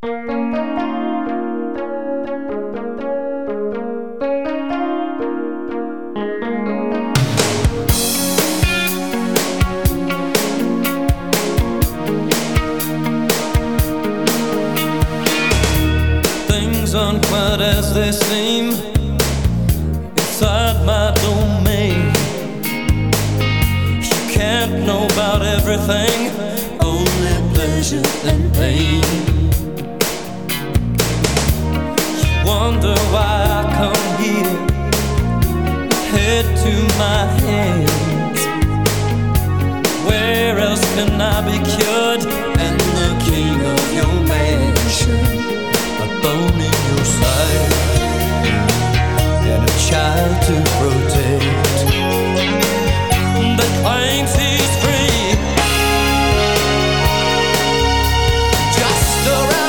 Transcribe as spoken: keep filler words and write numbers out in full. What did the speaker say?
Things aren't quite as they seem inside my domain. You can't know about everything, only pleasure and pain. You wonder why I come here, head to my hands. Where else can I be cured and the king of your